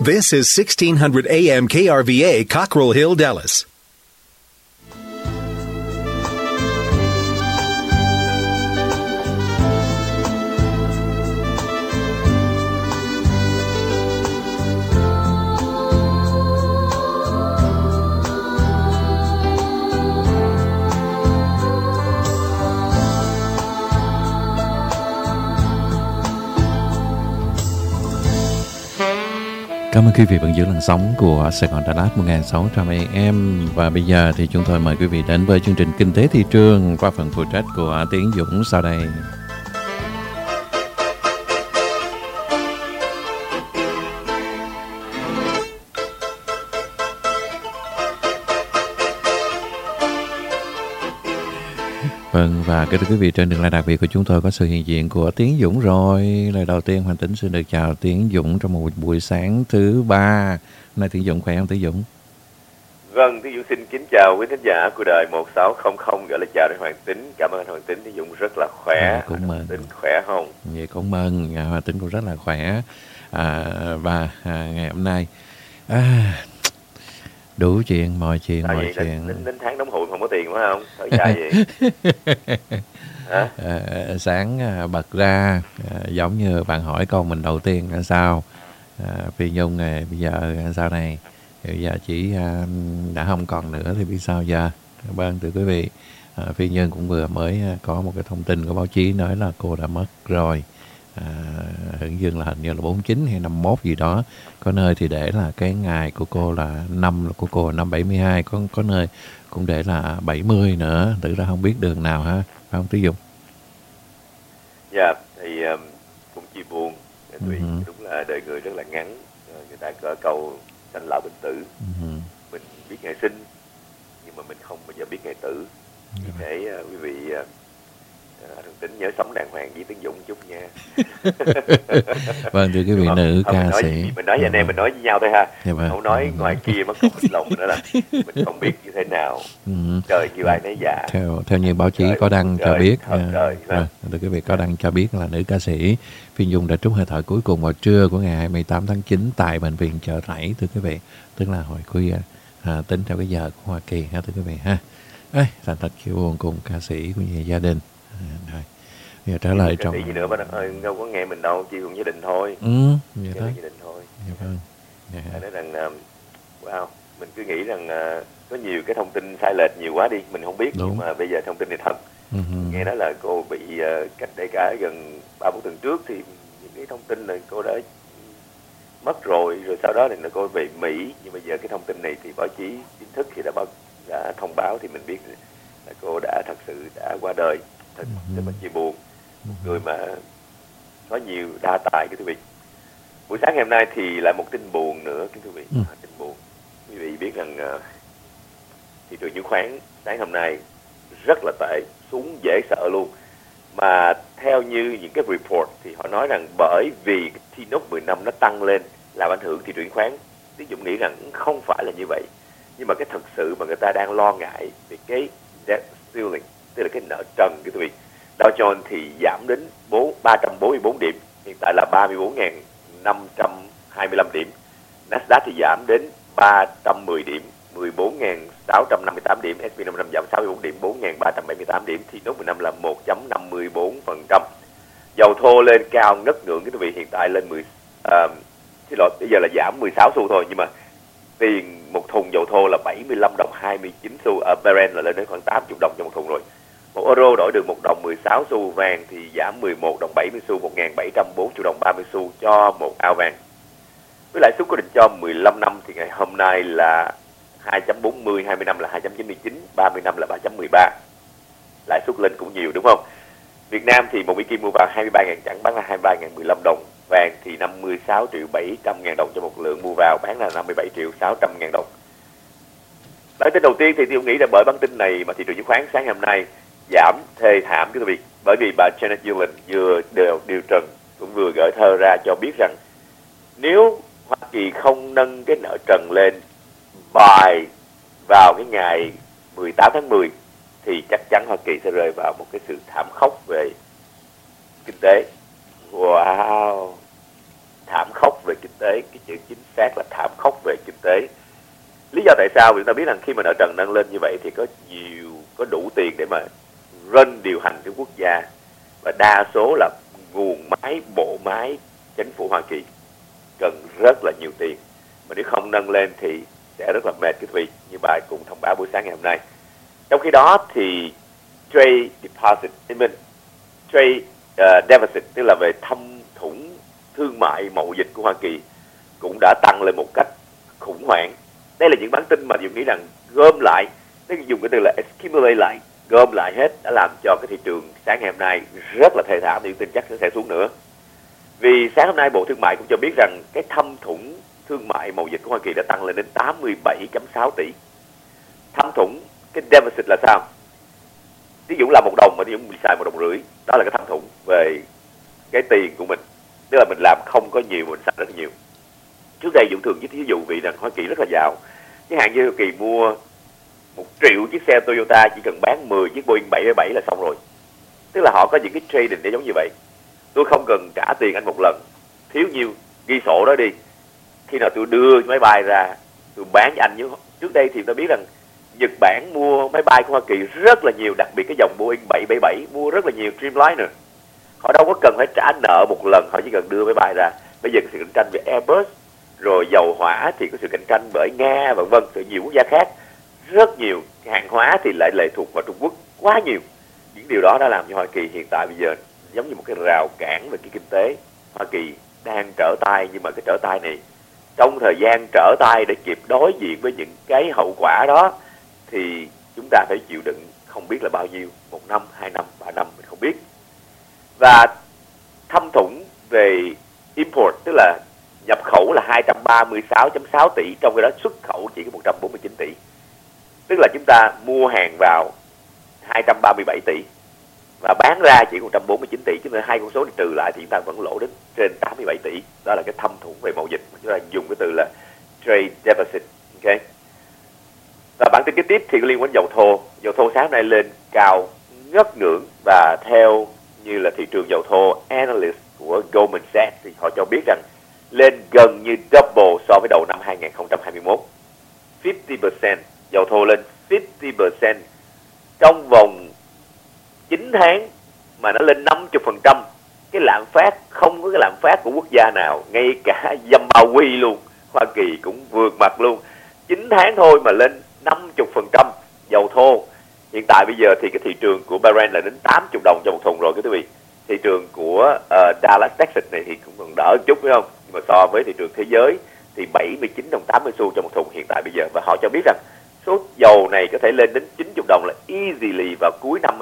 This is 1600 AM KRVA, Cockrell Hill, Dallas. Cảm ơn quý vị vẫn giữ làn sóng của Sài Gòn Đà Lạt 1600 AM. Và bây giờ thì chúng tôi mời quý vị đến với chương trình Kinh tế thị trường qua phần phụ trách của Tiến Dũng sau đây. Vâng, và kính thưa quý vị, trên đường live đặc biệt của chúng tôi có sự hiện diện của Tiến Dũng rồi. Lời đầu tiên Hoàng Tính xin được chào Tiến Dũng trong một buổi sáng thứ ba. Hôm nay Tiến Dũng khỏe không Tiến Dũng? Vâng, Tiến Dũng xin kính chào quý thính giả của đài 1600, gửi lời chào đến Hoàng Tính. Cảm ơn anh Hoàng Tính, Tiến Dũng rất là khỏe. Cũng mừng. Tính khỏe không? Vậy cũng mừng, Hoàng Tính cũng rất là khỏe. Và ngày hôm nay đủ chuyện, mọi chuyện. Đến tháng đóng hụi không có tiền phải không? Thời gian vậy. Hả? Sáng bật ra giống như bạn hỏi con mình đầu tiên là sao? Phi Nhung này bây giờ sao này? Bây giờ chỉ đã không còn nữa thì biết sao giờ? Vâng, thưa quý vị, Phi Nhung cũng vừa mới có một cái thông tin của báo chí nói là cô đã mất rồi. Hình như là 49 hay 51 gì đó. Có nơi thì để là cái ngày của cô là của cô năm 72, có nơi cũng để là 70 nữa, tự ra không biết đường nào ha, phải không Tí Dũng? Dạ, thì cũng chia buồn, vì đúng là đời người rất là ngắn, người ta có câu sanh lão bệnh tử, mình biết ngày sinh nhưng mà mình không bao giờ biết ngày tử. Vì thế quý vị Thường Tính nhớ sống đàng hoàng với Tiến Dũng chút nha. Vâng, thưa quý vị, nữ ca sĩ. Mình nói với anh em, mình nói với nhau thôi ha. Vâng. Không nói ngoài kia mất công lòng nữa là mình không biết như thế nào. Trời kêu ai nấy dạ. Theo như báo chí có đăng cho biết, thưa quý vị, có đăng cho biết là nữ ca sĩ Phi Nhung đã trút hơi thở cuối cùng vào trưa của ngày 28 tháng 9 tại bệnh viện Chợ Rẫy, thưa quý vị. Tức là hồi khuya, tính theo cái giờ của Hoa Kỳ ha, thưa quý vị ha. Thành thật chịu buồn cùng ca sĩ cũng như gia đình. Giờ trở lại trong gì nữa đâu có nghe mình đâu, chỉ cùng gia đình thôi. Vậy đó. Gia đình thôi. Dạ vâng. Nói rằng wow, mình cứ nghĩ rằng có nhiều cái thông tin sai lệch nhiều quá đi, mình không biết. Đúng. Nhưng mà bây giờ thông tin này thật. Nghe nói là cô bị cách đây cả gần 3-4 tuần trước thì những cái thông tin là cô đã mất rồi sau đó thì là cô về Mỹ, nhưng bây giờ cái thông tin này thì báo chí chính thức thì đã thông báo thì mình biết là cô đã thật sự đã qua đời. Thật rất là chia buồn, người mà có nhiều đa tài, kính thưa quý vị. Buổi sáng ngày hôm nay thì là một tin buồn nữa, kính thưa quý vị. Tin buồn, quý vị biết rằng thị trường chứng khoán sáng hôm nay rất là tệ, xuống dễ sợ luôn. Mà theo như những cái report thì họ nói rằng bởi vì T-Note 10 năm nó tăng lên làm ảnh hưởng thị trường chứng khoán. Tiến Dũng nghĩ rằng không phải là như vậy, nhưng mà cái thật sự mà người ta đang lo ngại về cái debt ceiling, tức là cái nợ trần, cái quý vị. Dow Jones thì giảm đến 344 điểm, hiện tại là 34.525 điểm. Nasdaq thì giảm đến 310 điểm, 14.658 điểm. S&P 500 giảm 64 điểm, 4.378 điểm. Thì nốt 15 là 1.54%. Dầu thô lên cao ngất ngưỡng, cái quý vị, hiện tại lên bây giờ là giảm 16 xu thôi, nhưng mà tiền một thùng dầu thô là 75 đồng 29 xu, ở Brent là lên đến khoảng 80 đồng cho một thùng rồi. Một euro đổi được 1 đồng 16 xu, vàng thì giảm 11 đồng 70 xu, 1.740 đồng 30 xu cho một ao vàng. Với lãi suất cố định cho 15 năm thì ngày hôm nay là 2.40, 20 năm là 2.99, 30 năm là 3.13. Lãi suất lên cũng nhiều đúng không? Việt Nam thì một Mỹ Kim mua vào 23.000 chẵn, bán là 23.015 đồng. Vàng thì 56 triệu 700 ngàn đồng cho một lượng, mua vào bán là 57 triệu 600 ngàn đồng. Bản tin đầu tiên thì tôi nghĩ là bởi bản tin này mà thị trường chứng khoán sáng hôm nay giảm thê thảm, quý vị, bởi vì bà Janet Yellen vừa điều trần cũng vừa gửi thơ ra cho biết rằng nếu Hoa Kỳ không nâng cái nợ trần lên vào cái ngày 18 tháng 10 thì chắc chắn Hoa Kỳ sẽ rơi vào một cái sự thảm khốc về kinh tế. Wow. thảm khốc về kinh tế. Cái chữ chính xác là thảm khốc về kinh tế. Lý do tại sao? Vì chúng ta biết rằng khi mà nợ trần nâng lên như vậy thì có đủ tiền để mà điều hành cái quốc gia, và đa số là nguồn máy, bộ máy chính phủ Hoa Kỳ cần rất là nhiều tiền, mà nếu không nâng lên thì sẽ rất là mệt cái vị như bài cùng thông báo buổi sáng ngày hôm nay. Trong khi đó thì trade deficit, tức là về thâm thủng thương mại mậu dịch của Hoa Kỳ cũng đã tăng lên một cách khủng hoảng. Đây là những bản tin mà Dũng nghĩ rằng gom lại, tức dùng cái từ là accumulate lại, gom lại hết, đã làm cho cái thị trường sáng ngày hôm nay rất là thê thảm, thì tin chắc sẽ xuống nữa. Vì sáng hôm nay Bộ Thương mại cũng cho biết rằng cái thâm thủng thương mại mậu dịch của Hoa Kỳ đã tăng lên đến 87,6 tỷ. Thâm thủng cái deficit là sao? Ví dụ là 1 đồng mà Dũng bị xài 1,5 đồng, đó là cái thâm thủng về cái tiền của mình, tức là mình làm không có nhiều, mình xài rất nhiều. Trước đây Dũng thường với thí dụ vì rằng Hoa Kỳ rất là giàu, chẳng hạn như Hoa Kỳ mua 1 triệu chiếc xe Toyota chỉ cần bán 10 chiếc Boeing 777 là xong rồi. Tức là họ có những cái trading để giống như vậy. Tôi không cần trả tiền anh một lần, thiếu nhiêu ghi sổ đó đi, khi nào tôi đưa máy bay ra tôi bán cho anh. Trước đây thì tôi biết rằng Nhật Bản mua máy bay của Hoa Kỳ rất là nhiều, đặc biệt cái dòng Boeing 777 mua rất là nhiều Dreamliner. Họ đâu có cần phải trả nợ một lần, họ chỉ cần đưa máy bay ra. Bây giờ sự cạnh tranh về Airbus, rồi dầu hỏa thì có sự cạnh tranh bởi Nga vân vân, từ nhiều quốc gia khác, rất nhiều. Hàng hóa thì lại lệ thuộc vào Trung Quốc quá nhiều. Những điều đó đã làm cho Hoa Kỳ hiện tại bây giờ giống như một cái rào cản về cái kinh tế. Hoa Kỳ đang trở tay, nhưng mà cái trở tay này, trong thời gian trở tay để kịp đối diện với những cái hậu quả đó thì chúng ta phải chịu đựng không biết là bao nhiêu, 1 năm, 2 năm, 3 năm mình không biết. Và thâm thủng về import, tức là nhập khẩu là 236,6 tỷ, trong khi đó xuất khẩu chỉ có 149 tỷ. Tức là chúng ta mua hàng vào 237 tỷ và bán ra chỉ 149 tỷ, chứ hai con số này trừ lại thì chúng ta vẫn lỗ đến trên 87 tỷ. Đó là cái thâm thủng về mậu dịch, chúng ta dùng cái từ là trade deficit. Okay. Và bản tin kế tiếp thì liên quan đến dầu thô. Dầu thô sáng nay lên cao ngất ngưỡng, và theo như là thị trường dầu thô analyst của Goldman Sachs thì họ cho biết rằng lên gần như double so với đầu năm 2021. 50%, dầu thô lên 50% trong vòng 9 tháng mà nó lên 50%. Cái lạm phát, không có cái lạm phát của quốc gia nào, ngay cả Zimbabwe luôn, Hoa Kỳ cũng vượt mặt luôn. 9 tháng thôi mà lên 50% dầu thô. Hiện tại bây giờ thì cái thị trường của Brent là đến 80 đồng cho một thùng rồi, quý vị. Thị trường của Dallas, Texas này thì cũng còn đỡ một chút, phải không? Nhưng mà so với thị trường thế giới thì 79 đồng 80 xu cho một thùng hiện tại bây giờ. Và họ cho biết rằng số dầu này có thể lên đến 90 đồng là easily vào cuối năm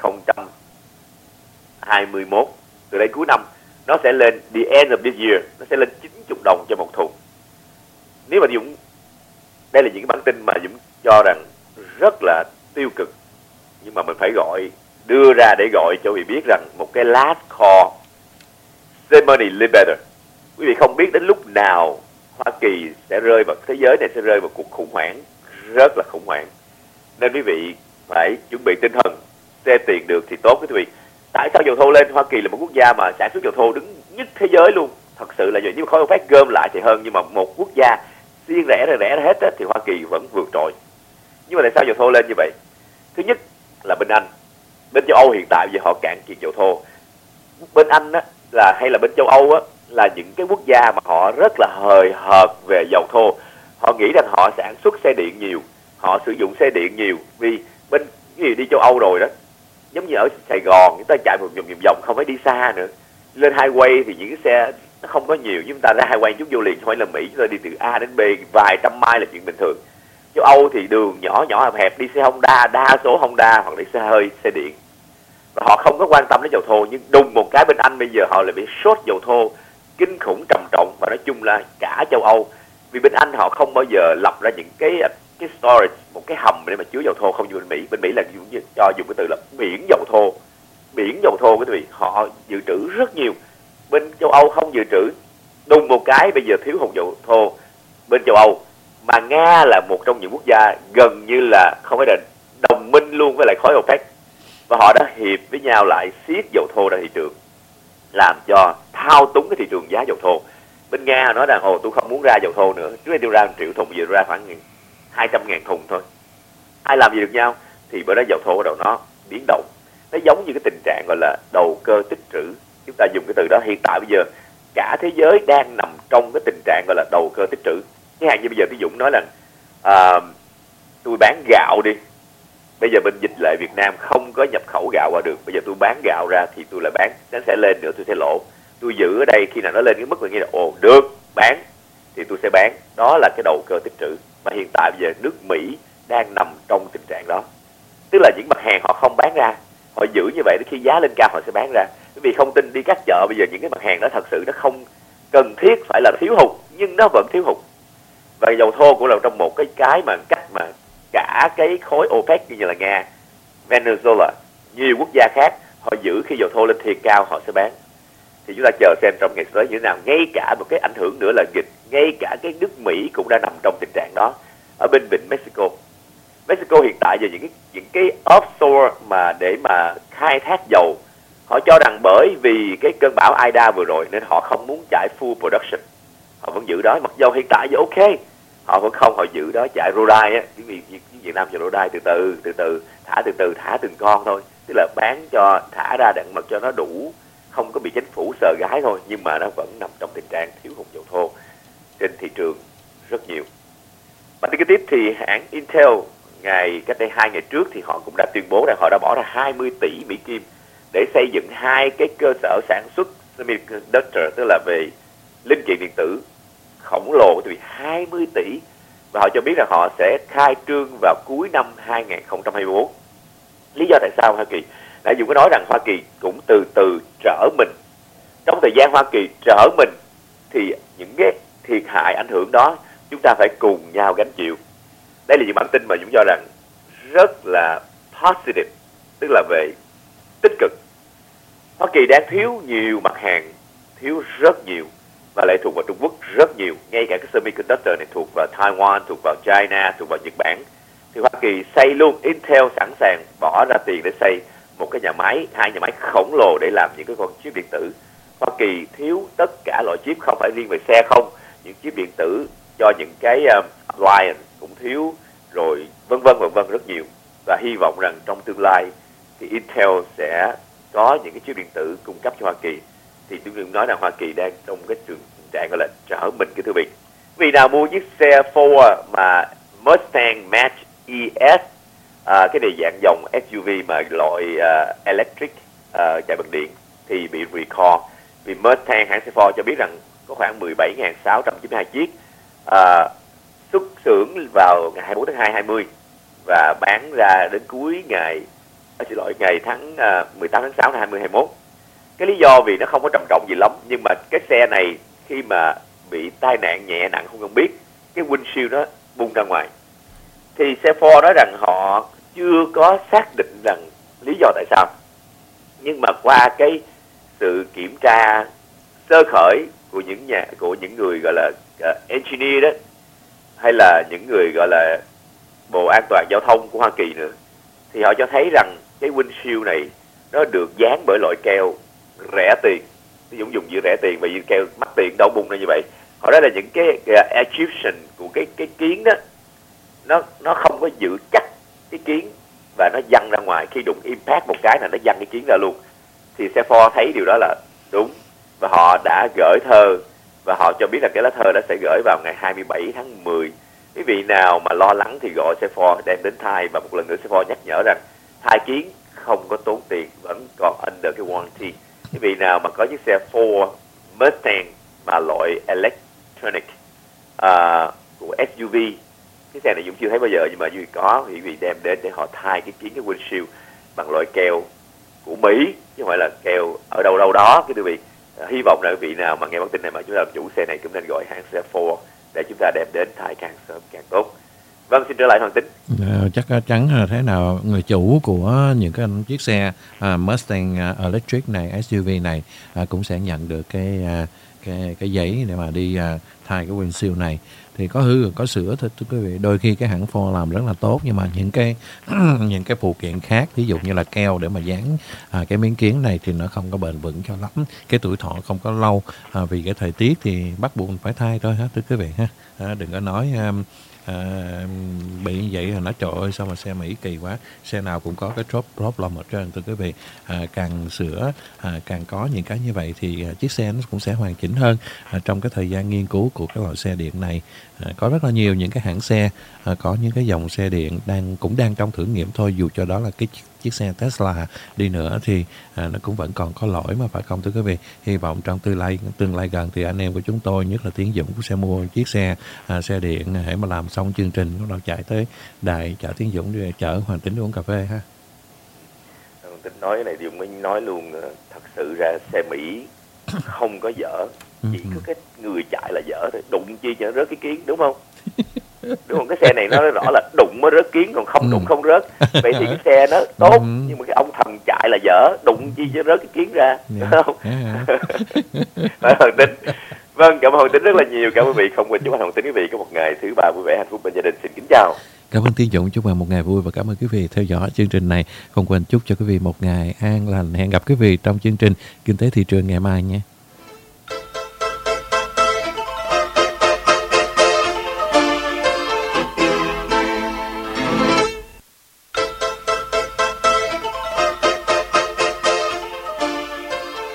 2021. Từ đây cuối năm nó sẽ lên, the end of this year, nó sẽ lên 90 đồng cho một thùng. Nếu mà Dũng, đây là những cái bản tin mà Dũng cho rằng rất là tiêu cực, nhưng mà mình phải đưa ra để gọi cho quý vị biết rằng một cái last call, save money, live better. Quý vị không biết đến lúc nào Hoa Kỳ sẽ rơi vào, thế giới này sẽ rơi vào cuộc khủng hoảng rất là khủng hoảng, nên quý vị phải chuẩn bị tinh thần, xe tiền được thì tốt quý vị. Tại sao dầu thô lên? Hoa Kỳ là một quốc gia mà sản xuất dầu thô đứng nhất thế giới luôn, thật sự là vậy. Nếu khối OPEC gom lại thì hơn, nhưng mà một quốc gia riêng rẽ ra hết thì Hoa Kỳ vẫn vượt trội. Nhưng mà tại sao dầu thô lên như vậy? Thứ nhất là bên Anh, bên châu Âu hiện tại giờ họ cạn kiệt dầu thô. Bên Anh á, hay là bên châu Âu á, là những cái quốc gia mà họ rất là hời hợt về dầu thô. Họ nghĩ rằng họ sản xuất xe điện nhiều, họ sử dụng xe điện nhiều, vì bên cái gì đi châu Âu rồi đó, giống như ở Sài Gòn chúng ta chạy một vòng không phải đi xa nữa. Lên highway thì những cái xe nó không có nhiều, nhưng chúng ta ra highway chút vô liền, không phải là Mỹ, chúng ta đi từ A đến B vài trăm mai là chuyện bình thường. Châu Âu thì đường nhỏ nhỏ hẹp, đi xe Honda, đa số Honda hoặc đi xe hơi, xe điện, và họ không có quan tâm đến dầu thô. Nhưng đùng một cái bên Anh bây giờ họ lại bị short dầu thô kinh khủng trầm trọng, và nói chung là cả châu Âu, vì bên Anh họ không bao giờ lập ra những cái storage, một cái hầm để mà chứa dầu thô, không như bên Mỹ. Bên Mỹ là dùng cái từ là biển dầu thô quý vị, họ dự trữ rất nhiều. Bên châu Âu không dự trữ, đùng một cái bây giờ thiếu hụt dầu thô bên châu Âu. Mà Nga là một trong những quốc gia gần như là không phải là đồng minh luôn với lại khối OPEC, và họ đã hiệp với nhau lại siết dầu thô ra thị trường, làm cho thao túng cái thị trường giá dầu thô. Bên Nga nói rằng tôi không muốn ra dầu thô nữa, trước đây tôi ra 1 triệu thùng, giờ tôi ra khoảng 200.000 thùng thôi. Ai làm gì được nhau? Thì bữa đó dầu thô bắt đầu nó biến động. Nó giống như cái tình trạng gọi là đầu cơ tích trữ. Chúng ta dùng cái từ đó. Hiện tại bây giờ cả thế giới đang nằm trong cái tình trạng gọi là đầu cơ tích trữ. Chẳng hạn như bây giờ Tiến Dũng nói là tôi bán gạo đi, bây giờ bên dịch lệ Việt Nam không có nhập khẩu gạo qua được, bây giờ tôi bán gạo ra thì tôi lại bán, nó sẽ lên nữa tôi sẽ lỗ. Tôi giữ ở đây, khi nào nó lên cái mức là nghĩa là được bán thì tôi sẽ bán. Đó là cái đầu cơ tích trữ. Mà hiện tại bây giờ nước Mỹ đang nằm trong tình trạng đó, tức là những mặt hàng họ không bán ra, họ giữ như vậy đến khi giá lên cao họ sẽ bán ra. Bởi vì không tin đi các chợ bây giờ những cái mặt hàng đó thật sự nó không cần thiết phải là thiếu hụt, nhưng nó vẫn thiếu hụt. Và dầu thô cũng là trong một cái mà cách mà cả cái khối OPEC như là Nga, Venezuela, nhiều quốc gia khác họ giữ khi dầu thô lên thiệt cao họ sẽ bán. Thì chúng ta chờ xem trong ngày tới như thế nào. Ngay cả một cái ảnh hưởng nữa là dịch, ngay cả cái nước Mỹ cũng đang nằm trong tình trạng đó. Ở bên vịnh Mexico hiện tại giờ những cái offshore mà để mà khai thác dầu, họ cho rằng bởi vì cái cơn bão Ida vừa rồi nên họ không muốn chạy full production, họ vẫn giữ đó. Mặc dầu hiện tại giờ ok, họ vẫn không, họ giữ đó, chạy Rodai á, vì Việt Nam chạy Rodai từ từ thả từng con thôi, tức là bán cho thả ra đặng mật cho nó đủ, không có bị chính phủ sờ gái thôi, nhưng mà nó vẫn nằm trong tình trạng thiếu hụt dầu thô trên thị trường rất nhiều. Và tin kế tiếp thì hãng Intel cách đây 2 ngày trước thì họ cũng đã tuyên bố rằng họ đã bỏ ra 20 tỷ Mỹ Kim để xây dựng 2 cái cơ sở sản xuất semiconductor, tức là về linh kiện điện tử khổng lồ, từ 20 tỷ, và họ cho biết rằng họ sẽ khai trương vào cuối năm 2024. Lý do tại sao Hoa Kỳ? Đại Dũng có nói rằng Hoa Kỳ cũng từ từ trở mình. Trong thời gian Hoa Kỳ trở mình thì những cái thiệt hại ảnh hưởng đó chúng ta phải cùng nhau gánh chịu. Đây là những bản tin mà Dũng cho rằng rất là positive, tức là về tích cực. Hoa Kỳ đang thiếu nhiều mặt hàng, thiếu rất nhiều, và lại thuộc vào Trung Quốc rất nhiều. Ngay cả cái semiconductor này thuộc vào Taiwan, thuộc vào China, thuộc vào Nhật Bản. Thì Hoa Kỳ xây luôn, Intel sẵn sàng bỏ ra tiền để xây một cái nhà máy, 2 nhà máy khổng lồ để làm những cái con chip điện tử. Hoa Kỳ thiếu tất cả loại chip, không phải riêng về xe không, những chip điện tử cho những cái appliance cũng thiếu, rồi vân vân rất nhiều. Và hy vọng rằng trong tương lai thì Intel sẽ có những cái chip điện tử cung cấp cho Hoa Kỳ. Thì tôi đừng nói rằng Hoa Kỳ đang trong cái tình trạng gọi là trở mình, cái thưa vị. Vì nào mua chiếc xe Ford mà Mustang Mach-E, cái này dạng dòng SUV mà loại electric, chạy bằng điện, thì bị recall. Vì Mustang, hãng xe Ford cho biết rằng có khoảng 17.692 chiếc xuất xưởng vào ngày 24 tháng 2 20 và bán ra đến cuối ngày tháng 18 tháng 6 năm 2021. Cái lý do vì nó không có trầm trọng gì lắm, nhưng mà cái xe này khi mà bị tai nạn nhẹ nặng không biết, cái windshield nó bung ra ngoài. Thì xe Ford nói rằng họ chưa có xác định rằng lý do tại sao, nhưng mà qua cái sự kiểm tra sơ khởi của những người gọi là engineer đó, hay là những người gọi là Bộ An toàn Giao thông của Hoa Kỳ nữa, thì họ cho thấy rằng cái windshield này nó được dán bởi loại keo rẻ tiền. Ví dụ dùng giữa rẻ tiền và giữa keo mắc tiền đâu bung ra như vậy. Họ nói là những cái adhesion của cái kiến đó, nó không có giữ chắc cái kiến và nó văng ra ngoài, khi đụng impact một cái là nó văng cái kiến ra luôn. Thì xe Ford thấy điều đó là đúng, và họ đã gửi thơ, và họ cho biết là cái lá thơ đó sẽ gửi vào ngày 27 tháng 10. Quý vị nào mà lo lắng thì gọi xe Ford đem đến thai, và một lần nữa xe Ford nhắc nhở rằng thai kiến không có tốn tiền, vẫn còn under cái warranty. Quý vị nào mà có chiếc xe Ford Mustang mà loại electronic của SUV, cái xe này Dũng chưa thấy bao giờ, nhưng mà Duy có, thì quý vị đem đến để họ thay cái kiến, cái windshield bằng loại keo của Mỹ, chứ không phải là keo ở đâu đó. Cái quý vị hy vọng là quý vị nào mà nghe bản tin này mà chúng ta làm chủ xe này cũng nên gọi hãng xe Ford để chúng ta đem đến thay càng sớm càng tốt. Vâng, xin trở lại Hoàng Tính. Chắc chắn là thế nào người chủ của những cái chiếc xe Mustang Electric này, SUV này cũng sẽ nhận được cái giấy để mà đi thay cái windshield này. thì có hư có sửa thôi thưa quý vị. Đôi khi cái hãng Ford làm rất là tốt, nhưng mà những cái những cái phụ kiện khác, ví dụ như là keo để mà dán cái miếng kiến này thì nó không có bền vững cho lắm, cái tuổi thọ không có lâu. Vì cái thời tiết thì bắt buộc phải thay thôi thưa quý vị ha. Đừng có nói bị như vậy là nói trời ơi sao mà xe Mỹ kỳ quá, xe nào cũng có cái problem ở trên thưa quý vị. Càng sửa càng có những cái như vậy thì chiếc xe nó cũng sẽ hoàn chỉnh hơn. Trong cái thời gian nghiên cứu của cái loại xe điện này, có rất là nhiều những cái hãng xe, có những cái dòng xe điện cũng đang trong thử nghiệm thôi, dù cho đó là cái chiếc xe Tesla đi nữa thì nó cũng vẫn còn có lỗi mà, phải không thưa quý vị? Hy vọng trong tương lai gần thì anh em của chúng tôi, nhất là Tiến Dũng, cũng sẽ mua chiếc xe điện để mà làm xong chương trình bắt đầu chạy tới đài chợ Tiến Dũng để chở Hoàng Tính đi uống cà phê ha. Hoàng Tính nói cái này thì mình nói luôn, thật sự ra xe Mỹ không có dở, chỉ có cái người chạy là dở thôi, đụng chi cho nó rớt cái kiến, đúng không? Đúng không? Cái xe này nó rõ là đụng mới rớt kiến, còn không đụng không rớt. Vậy thì cái xe nó tốt, nhưng mà cái ông thần chạy là dở, đụng chi cho rớt cái kiến ra, đúng không? Hoàng Tính. Vâng, cảm ơn Hoàng Tính rất là nhiều. Cảm ơn quý vị. Không quên chúc anh Hoàng Tính quý vị có một ngày thứ ba vui vẻ hạnh phúc bên gia đình. Xin kính chào. Cảm ơn Tiến Dũng, chúc bạn một ngày vui và cảm ơn quý vị theo dõi chương trình này. Không quên chúc cho quý vị một ngày an lành. Hẹn gặp quý vị trong chương trình Kinh tế thị trường ngày mai nhé.